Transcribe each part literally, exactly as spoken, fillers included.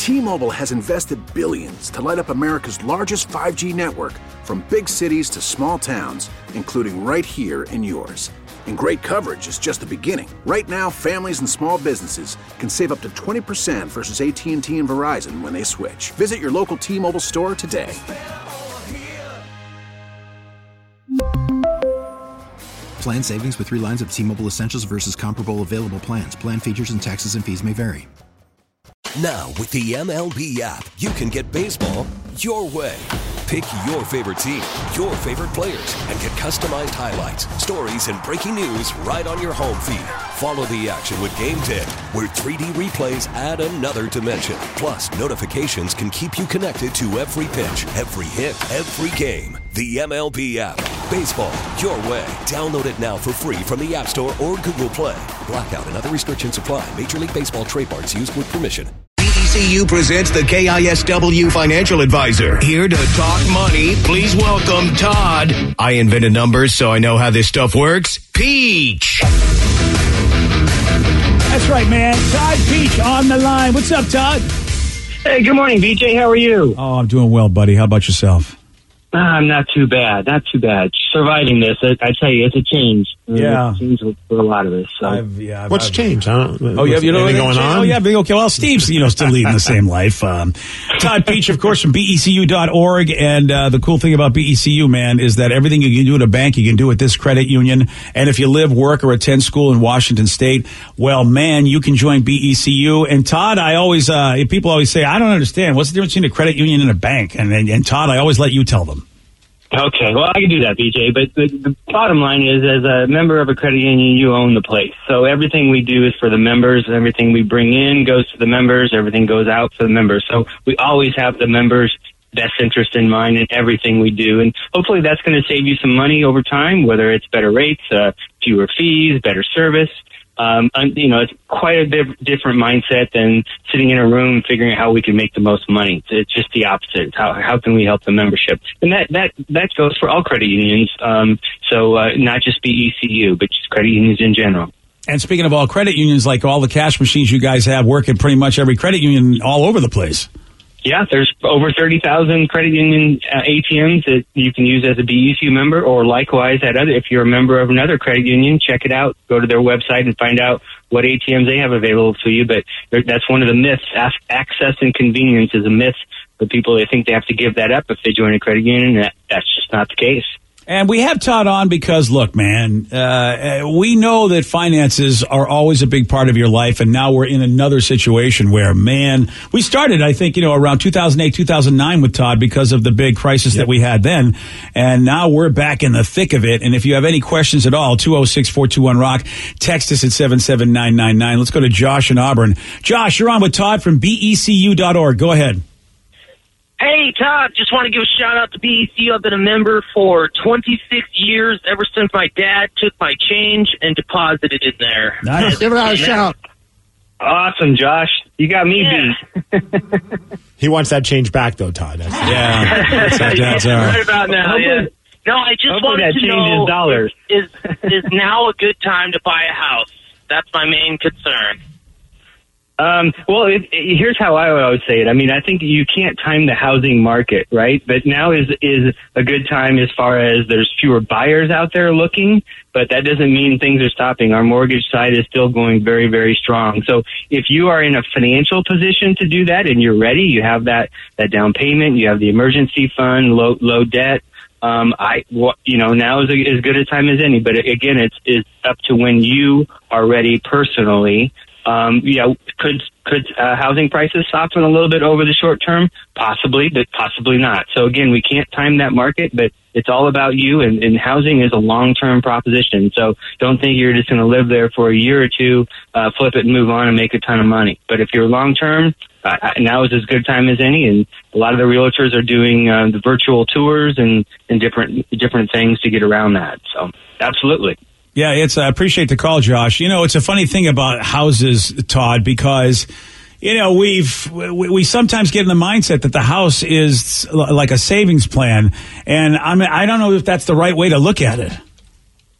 T-Mobile has invested billions to light up America's largest five G network, from big cities to small towns, including right here in yours. And great coverage is just the beginning. Right now, families and small businesses can save up to twenty percent versus A T and T and Verizon when they switch. Visit your local T-Mobile store today. Plan savings with three lines of T-Mobile Essentials versus comparable available plans. Plan features and taxes and fees may vary. Now, with the M L B app, you can get baseball your way. Pick your favorite team, your favorite players, and get customized highlights, stories, and breaking news right on your home feed. Follow the action with Game Day, where three D replays add another dimension. Plus, notifications can keep you connected to every pitch, every hit, every game. The M L B app. Baseball your way. Download it now for free from the App Store or Google Play. Blackout and other restrictions apply. Major League Baseball trademarks used with permission. B E C U presents the K I S W Financial Advisor. Here to talk money, please welcome Todd. I invented numbers, so I know how this stuff works. Peach. That's right, man. Todd Peach on the line. What's up, Todd? Hey, good morning, B J. How are you? Oh, I'm doing well, buddy. How about yourself? I'm not too bad. Not too bad. Surviving this, I, I tell you, it's a change. Yeah. It's a change for a lot of us. So. I've, yeah, I've, What's I've, changed? I don't, oh, yeah, you know anything going on? Oh, yeah. Okay. Well, Steve's, you know, still leading the same life. Um, Todd Peach, of course, from B E C U dot org. And uh, the cool thing about B E C U, man, is that everything you can do at a bank, you can do at this credit union. And if you live, work, or attend school in Washington State, well, man, you can join B E C U. And Todd, I always, uh, people always say, I don't understand. What's the difference between a credit union and a bank? And, and, and Todd, I always let you tell them. Okay, well, I can do that, B J, but the, the bottom line is, as a member of a credit union, you own the place. So everything we do is for the members. Everything we bring in goes to the members. Everything goes out for the members. So we always have the members' best interest in mind in everything we do. And hopefully that's going to save you some money over time, whether it's better rates, uh, fewer fees, better service. Um, you know, it's quite a bit different mindset than sitting in a room figuring out how we can make the most money. It's just the opposite. How how can we help the membership? And that that that goes for all credit unions. Um, so uh, not just B E C U, but just credit unions in general. And speaking of all credit unions, like all the cash machines you guys have work at pretty much every credit union all over the place. Yeah, there's over thirty thousand credit union uh, A T Ms that you can use as a B E C U member, or likewise at other. If you're a member of another credit union, check it out. Go to their website and find out what A T Ms they have available to you. But that's one of the myths. Access and convenience is a myth for people. They think they have to give that up if they join a credit union. That, that's just not the case. And we have Todd on because, look, man, uh, we know that finances are always a big part of your life. And now we're in another situation where, man, we started, I think, you know, around two thousand eight, two thousand nine with Todd because of the big crisis yep. that we had then. And now we're back in the thick of it. And if you have any questions at all, two oh six, four two one, ROCK, text us at seven seven nine nine nine. Let's go to Josh in Auburn. Josh, you're on with Todd from B E C U dot org. Go ahead. Hey, Todd, just want to give a shout out to B E C U. I've been a member for twenty-six years, ever since my dad took my change and deposited it there. Nice. Give it out a shout. Awesome, Josh. You got me yeah. beat. He wants that change back, though, Todd. That's yeah. That's how dads are. Right about now, yeah. No, I just Hopefully wanted that to know, changes dollars. is, is now a good time to buy a house? That's my main concern. Um, well, it, it, here's how I would always say it. I mean, I think you can't time the housing market, right? But now is is a good time as far as there's fewer buyers out there looking, but that doesn't mean things are stopping. Our mortgage side is still going very, very strong. So if you are in a financial position to do that and you're ready, you have that, that down payment, you have the emergency fund, low, low debt. Um, I, you know, now is a, as good a time as any, but again, it's, it's up to when you are ready personally. Um, yeah, could could uh, housing prices soften a little bit over the short term? Possibly, but possibly not. So again, we can't time that market, but it's all about you, and, and housing is a long-term proposition. So don't think you're just going to live there for a year or two, uh, flip it and move on and make a ton of money. But if you're long-term, uh, now is as good time as any, and a lot of the realtors are doing uh, the virtual tours and, and different different things to get around that. So absolutely. Yeah, it's. I appreciate the call, Josh. You know, it's a funny thing about houses, Todd, because, you know, we've we, we sometimes get in the mindset that the house is like a savings plan, and I mean, I don't know if that's the right way to look at it.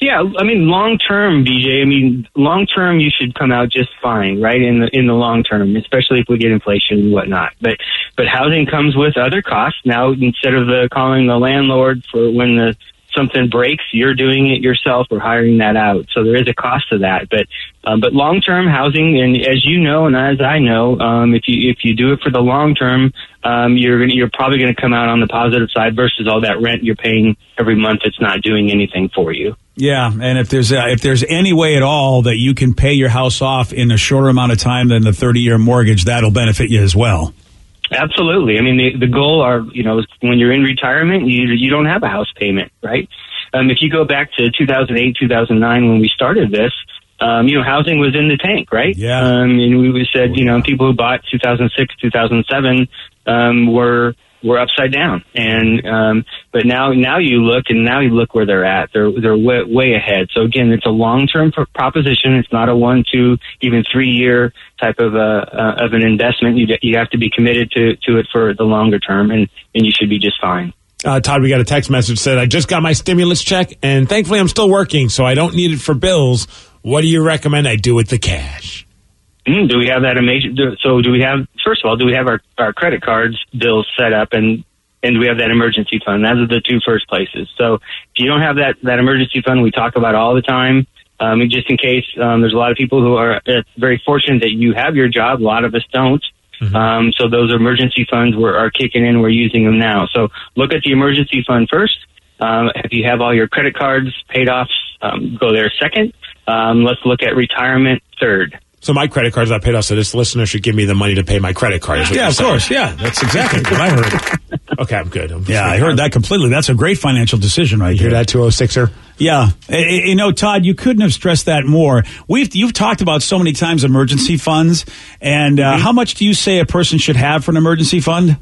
Yeah, I mean, long term, B J. I mean, long term, you should come out just fine, right? In the in the long term, especially if we get inflation and whatnot. But but housing comes with other costs. Now, instead of the calling the landlord for when the something breaks, you're doing it yourself or hiring that out. So there is a cost to that. But um, but long term housing, and as you know, and as I know, um, if you if you do it for the long term, um, you're gonna, you're probably going to come out on the positive side versus all that rent you're paying every month that's not doing anything for you. Yeah, and if there's a, if there's any way at all that you can pay your house off in a shorter amount of time than the thirty-year mortgage, that'll benefit you as well. Absolutely. I mean, the the goal are, you know, when you're in retirement, you you don't have a house payment, right? Um, if you go back to two thousand eight, two thousand nine when we started this, um, you know, housing was in the tank, right? Yeah. Um, and we said, you know, people who bought two thousand six, two thousand seven um, were were upside down, and um, but now now you look and now you look where they're at. They're they're way, way ahead. So again, it's a long term pr- proposition. It's not a one, two, even three year type of a uh, of an investment. You you have to be committed to to it for the longer term, and and you should be just fine. Uh, Todd, we got a text message that said, I just got my stimulus check, and thankfully I'm still working, so I don't need it for bills. What do you recommend I do with the cash? Mm, do we have that amazing? So do we have, first of all, do we have our, our credit cards bills set up, and, and do we have that emergency fund? Those are the two first places. So if you don't have that, that emergency fund we talk about all the time, um, just in case, um, there's a lot of people who are uh, very fortunate that you have your job. A lot of us don't. Mm-hmm. Um, so those emergency funds were, are kicking in. We're using them now. So look at the emergency fund first. Um, if you have all your credit cards paid off, um, go there second. Um, let's look at retirement third. So my credit card's not paid off, so this listener should give me the money to pay my credit card. Yeah, of course. Yeah, that's exactly what I heard. Okay, I'm good. I'm yeah, I heard that completely. That's a great financial decision right you there. Hear that, two oh sixer? Yeah. You know, Todd, you couldn't have stressed that more. We've You've talked about so many times emergency funds, and uh, mm-hmm. how much do you say a person should have for an emergency fund?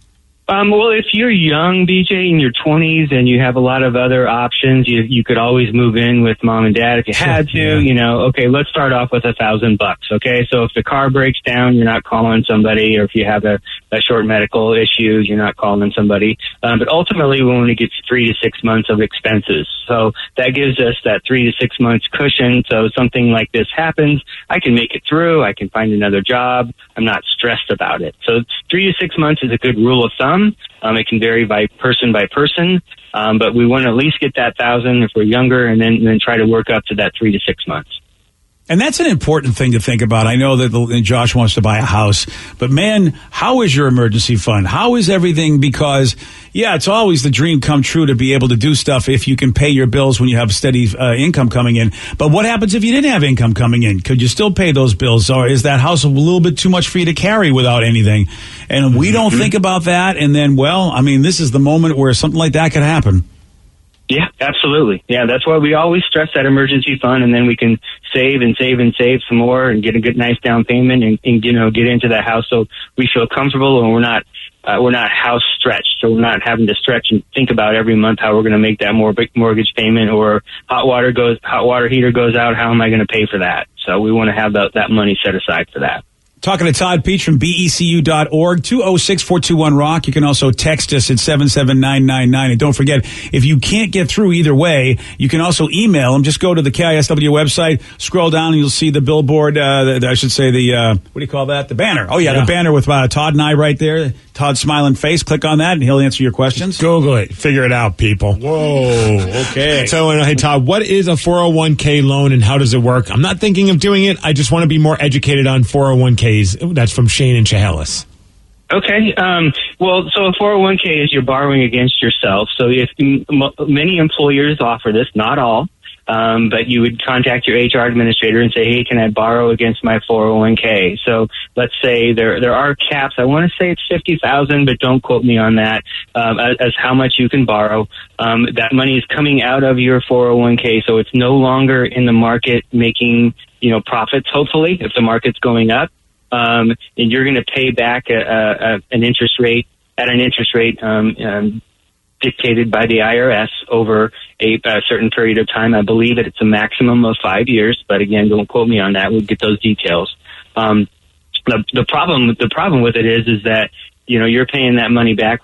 Um, well, if you're young, B J, in your twenties, and you have a lot of other options, you you could always move in with mom and dad if you had to. Yeah. You know, okay, let's start off with a thousand bucks. Okay, so if the car breaks down, you're not calling somebody, or if you have a, a short medical issue, you're not calling somebody. Um, but ultimately, we want to get three to six months of expenses. So that gives us that three to six months cushion. So something like this happens, I can make it through. I can find another job. I'm not stressed about it. So three to six months is a good rule of thumb. Um, it can vary by person by person, um, but we want to at least get that thousand if we're younger, and then, and then try to work up to that three to six months. And that's an important thing to think about. I know that the, Josh wants to buy a house, but man, how is your emergency fund? How is everything? Because, yeah, it's always the dream come true to be able to do stuff if you can pay your bills when you have steady uh, income coming in. But what happens if you didn't have income coming in? Could you still pay those bills? Or is that house a little bit too much for you to carry without anything? And we don't mm-hmm. think about that. And then, well, I mean, this is the moment where something like that could happen. Yeah, absolutely. Yeah, that's why we always stress that emergency fund, and then we can save and save and save some more and get a good, nice down payment, and, and you know, get into that house so we feel comfortable, and we're not uh, we're not house stretched, so we're not having to stretch and think about every month how we're going to make that more mortgage payment, or hot water goes hot water heater goes out. How am I going to pay for that? So we want to have that, that money set aside for that. Talking to Todd Peach from B E C U dot org, two oh six, four two one, rock. You can also text us at seven seven nine nine nine. And don't forget, if you can't get through either way, you can also email them. Just go to the K I S W website, scroll down, and you'll see the billboard, uh, the, I should say the, uh, what do you call that? The banner. Oh, yeah, yeah. The banner with uh, Todd and I right there. Todd's smiling face. Click on that, and he'll answer your questions. Google it. Figure it out, people. Whoa, okay. So, uh, hey, Todd, what is a four oh one k loan, and how does it work? I'm not thinking of doing it. I just want to be more educated on four oh one k's. That's from Shane and Chehalis. Okay. Um, well, so a four oh one k is you're borrowing against yourself. So if m- many employers offer this, not all, um, but you would contact your H R administrator and say, hey, can I borrow against my four oh one k? So let's say there there are caps. I want to say it's fifty thousand, but don't quote me on that, um, as, as how much you can borrow. Um, that money is coming out of your four oh one k, so it's no longer in the market making, you know, profits, hopefully, if the market's going up. Um, and you're going to pay back a, a, a, an interest rate at an interest rate um, um, dictated by the I R S over a, a certain period of time. I believe that it's a maximum of five years, but again, don't quote me on that. We'll get those details. Um, the, the problem, the problem with it is, is that you know you're paying that money back with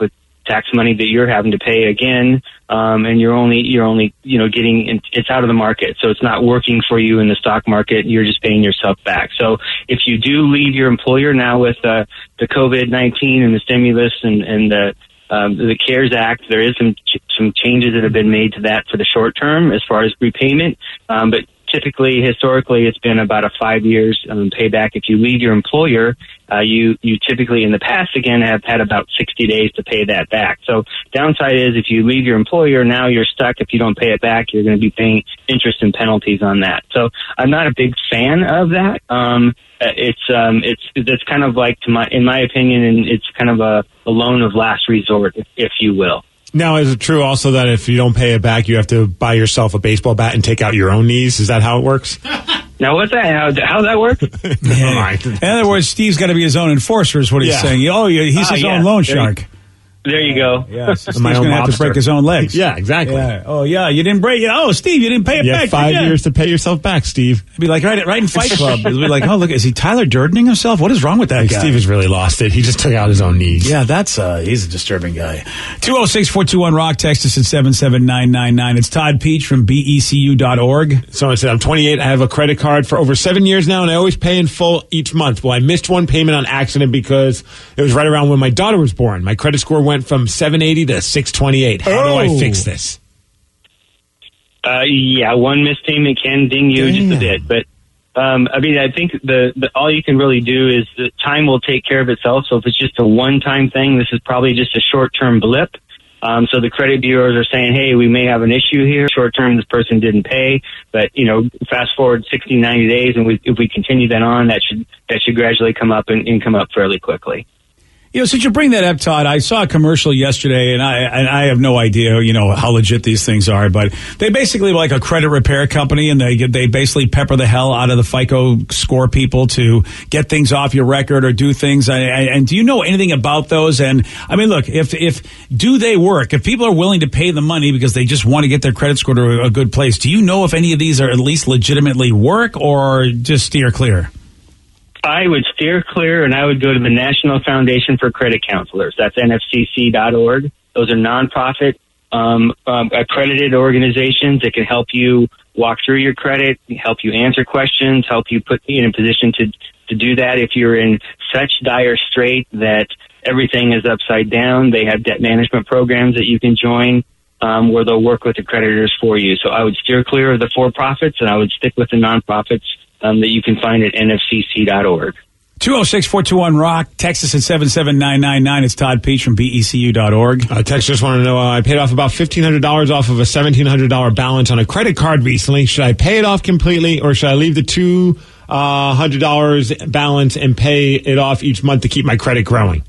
tax money that you're having to pay again, um, and you're only you're only you know getting in, it's out of the market, so it's not working for you in the stock market. You're just paying yourself back. So if you do leave your employer now with uh, the COVID nineteen and the stimulus and and the um, the CARES Act, there is some ch- some changes that have been made to that for the short term as far as repayment, um, but typically, historically, it's been about a five years um, payback. If you leave your employer, uh, you you typically in the past, again, have had about sixty days to pay that back. So downside is if you leave your employer, now you're stuck. If you don't pay it back, you're going to be paying interest and penalties on that. So I'm not a big fan of that. Um, it's um, it's it's kind of like, to my in my opinion, and it's kind of a, a loan of last resort, if, if you will. Now, is it true also that if you don't pay it back, you have to buy yourself a baseball bat and take out your own knees? Is that how it works? Now, what's that? How how's that work? Yeah. In other words, Steve's got to be his own enforcer, is what he's Yeah. saying. Oh, yeah, he's Ah, his yeah. own loan There shark. you- There you go. Yeah, so Steve's My going own to have to lobster. break his own legs. Yeah, exactly. Yeah. Oh, yeah, you didn't break it. Oh, Steve, you didn't pay it You back. have five did ya? years to pay yourself back, Steve. It'd be like right, right in Fight Club. It'd be like, oh, look, is he Tyler Durdening himself? What is wrong with that Like, guy? Steve has really lost it. He just took out his own knees. Yeah, that's uh, he's a disturbing guy. two oh six, four two one, rock, text us at seven seven nine nine nine. It's Todd Peach from B E C U dot org. Someone said, I'm twenty-eight. I have a credit card for over seven years now, and I always pay in full each month. Well, I missed one payment on accident because it was right around when my daughter was born. My credit score went from seven eighty to six twenty-eight. How do I Oh. fix this? Uh, yeah, one missed payment can ding you Damn. just a bit, but um, I mean, I think the, the all you can really do is the time will take care of itself. So if it's just a one-time thing, this is probably just a short-term blip. Um, so the credit bureaus are saying, hey, we may have an issue here. Short term, this person didn't pay, but you know, fast forward sixty, ninety days, and we, if we continue that on, that should that should gradually come up and, and come up fairly quickly. You know, since you bring that up, Todd, I saw a commercial yesterday, and I and I have no idea, you know, how legit these things are, but they basically like a credit repair company, and they they basically pepper the hell out of the FICO score people to get things off your record or do things. And, and do you know anything about those? And I mean, look, if if do they work? If people are willing to pay the money because they just want to get their credit score to a good place, do you know if any of these are at least legitimately work or just steer clear? I would steer clear, and I would go to the National Foundation for Credit Counselors. That's N F C C dot org. Those are nonprofit, um, um, accredited organizations that can help you walk through your credit, help you answer questions, help you put you in a position to, to do that. If you're in such dire strait that everything is upside down, they have debt management programs that you can join um, where they'll work with the creditors for you. So I would steer clear of the for-profits, and I would stick with the nonprofits Um, that you can find at N F C C dot org. two oh six, four two one, rock. Text us at seven seven nine nine nine. It's Todd Peach from B E C U dot org. Uh, Tex just want to know, uh, I paid off about fifteen hundred dollars off of a seventeen hundred dollars balance on a credit card recently. Should I pay it off completely, or should I leave the two hundred dollars balance and pay it off each month to keep my credit growing?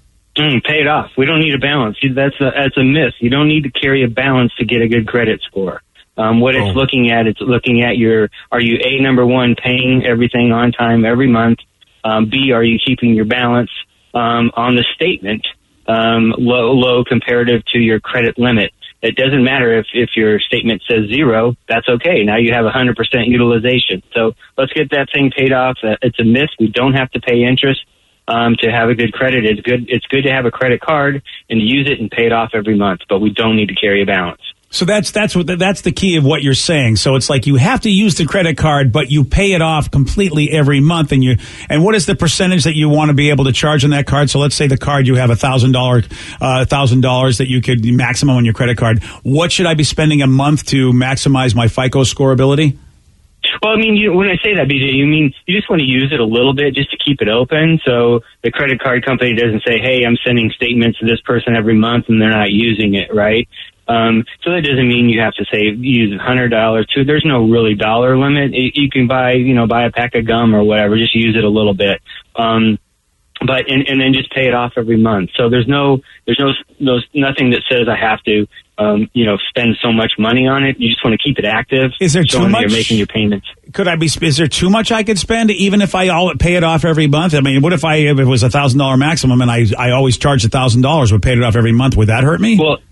Mm, pay it off. We don't need a balance. That's a, that's a myth. You don't need to carry a balance to get a good credit score. Um, what it's Oh. looking at, it's looking at your, are you A, number one, paying everything on time every month? Um, B, are you keeping your balance um, on the statement um, low, low comparative to your credit limit? It doesn't matter if, if your statement says zero, that's okay. Now you have one hundred percent utilization. So let's get that thing paid off. Uh, it's a myth. We don't have to pay interest um, to have a good credit. It's good, it's good to have a credit card and to use it and pay it off every month, but we don't need to carry a balance. So that's that's what that's the key of what you're saying. So it's like you have to use the credit card, but you pay it off completely every month. And you and what is the percentage that you want to be able to charge on that card? So let's say the card you have a thousand dollar uh thousand dollars that you could maximum on your credit card. What should I be spending a month to maximize my FICO score ability? Well, I mean, you, when I say that, B J, you mean you just want to use it a little bit just to keep it open, so the credit card company doesn't say, "Hey, I'm sending statements to this person every month," and they're not using it, right? Um, so that doesn't mean you have to say use one hundred dollars too. There's no really dollar limit. It, you can buy, you know, buy a pack of gum or whatever. Just use it a little bit, um, but and, and then just pay it off every month. So there's no, there's no, there's nothing that says I have to, um, you know, spend so much money on it. You just want to keep it active. Is there too showing that much? You're making your payments. Could I be? Is there too much I could spend even if I all pay it off every month? I mean, what if I if it was a thousand dollar maximum and I I always charged a thousand dollars but paid it off every month? Would that hurt me? Well.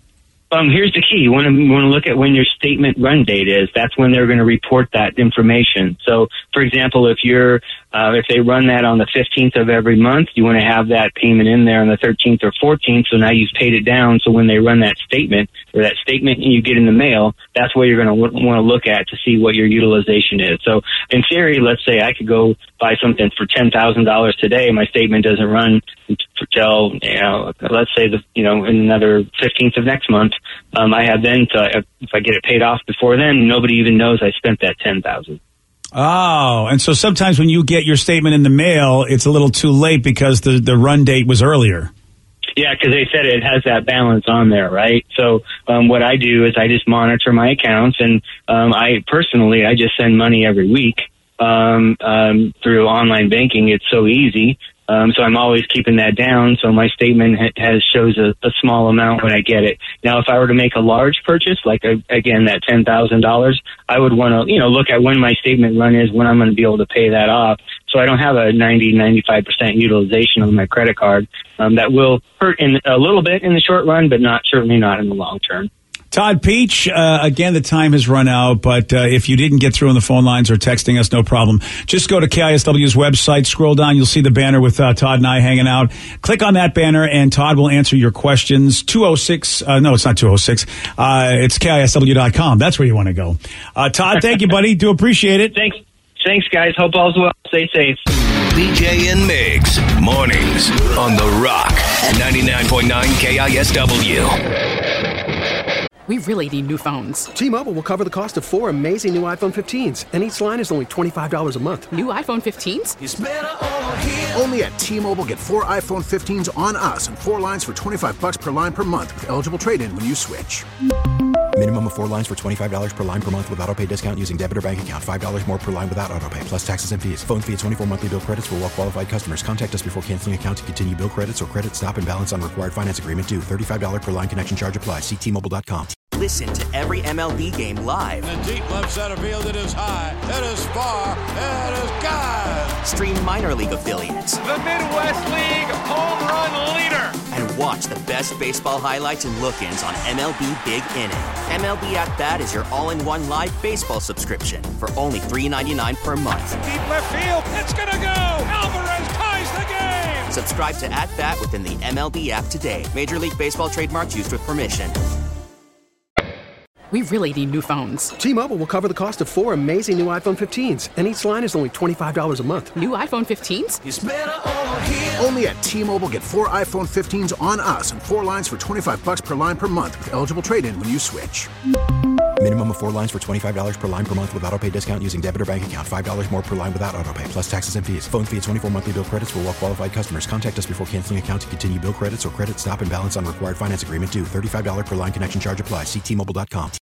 Um, here's the key. You want to, you want to look at when your statement run date is. That's when they're going to report that information. So, for example, if you're, uh, if they run that on the fifteenth of every month, you want to have that payment in there on the thirteenth or fourteenth. So now you've paid it down. So when they run that statement or that statement you get in the mail, that's where you're going to w- want to look at to see what your utilization is. So in theory, let's say I could go buy something for ten thousand dollars today. My statement doesn't run until, you know, let's say the, you know, in another fifteenth of next month. Um, I have then to, if I get it paid off before then, nobody even knows I spent that ten thousand. Oh, and so sometimes when you get your statement in the mail, it's a little too late because the, the run date was earlier. Yeah, because they said it has that balance on there, right? So um, what I do is I just monitor my accounts, and um, I personally, I just send money every week um, um, through online banking. It's so easy. Um, so I'm always keeping that down. So my statement ha- has shows a, a small amount when I get it. Now, if I were to make a large purchase, like a, again that ten thousand dollars, I would want to, you know, look at when my statement run is, when I'm going to be able to pay that off. So I don't have a ninety, ninety-five percent utilization of my credit card. Um, that will hurt in a little bit in the short run, but not certainly not in the long term. Todd Peach, uh, again, the time has run out, but uh, if you didn't get through on the phone lines or texting us, no problem. Just go to K I S W's website, scroll down, you'll see the banner with uh, Todd and I hanging out. Click on that banner, and Todd will answer your questions. two oh six, uh, no, it's not two oh six. Uh, it's K I S W dot com. That's where you want to go. Uh, Todd, thank you, buddy. Do appreciate it. Thanks. Thanks, guys. Hope all's well. Stay safe. B J and Migs, mornings on The Rock, ninety-nine point nine K I S W. We really need new phones. T-Mobile will cover the cost of four amazing new iPhone fifteens, and each line is only twenty-five dollars a month. New iPhone fifteens? It's better over here. Only at T-Mobile, get four iPhone fifteens on us and four lines for twenty-five dollars per line per month with eligible trade-in when you switch. Minimum of four lines for twenty-five dollars per line per month with autopay discount using debit or bank account. five dollars more per line without autopay, plus taxes and fees. Phone fee at twenty-four monthly bill credits for well-qualified customers. Contact us before canceling account to continue bill credits or credit stop and balance on required finance agreement due. thirty-five dollars per line connection charge applies. See T Mobile dot com. Listen to every M L B game live. In the deep left center field, it is high, it is far, it is gone. Stream minor league affiliates. The Midwest League home run leader. And watch the best baseball highlights and look-ins on M L B Big Inning. M L B At Bat is your all-in-one live baseball subscription for only three dollars and ninety-nine cents per month. Deep left field, it's gonna go. Alvarez ties the game. Subscribe to At Bat within the M L B app today. Major League Baseball trademarks used with permission. We really need new phones. T-Mobile will cover the cost of four amazing new iPhone fifteens, and each line is only twenty-five dollars a month. New iPhone fifteens? It's better over here. Only at T-Mobile, get four iPhone fifteens on us and four lines for twenty-five dollars per line per month with eligible trade-in when you switch. Minimum of four lines for twenty-five dollars per line per month with autopay discount using debit or bank account. five dollars more per line without autopay, plus taxes and fees. Phone fee at twenty-four monthly bill credits for well-qualified customers. Contact us before canceling account to continue bill credits or credit stop and balance on required finance agreement due. thirty-five dollars per line connection charge applies. See T Mobile dot com.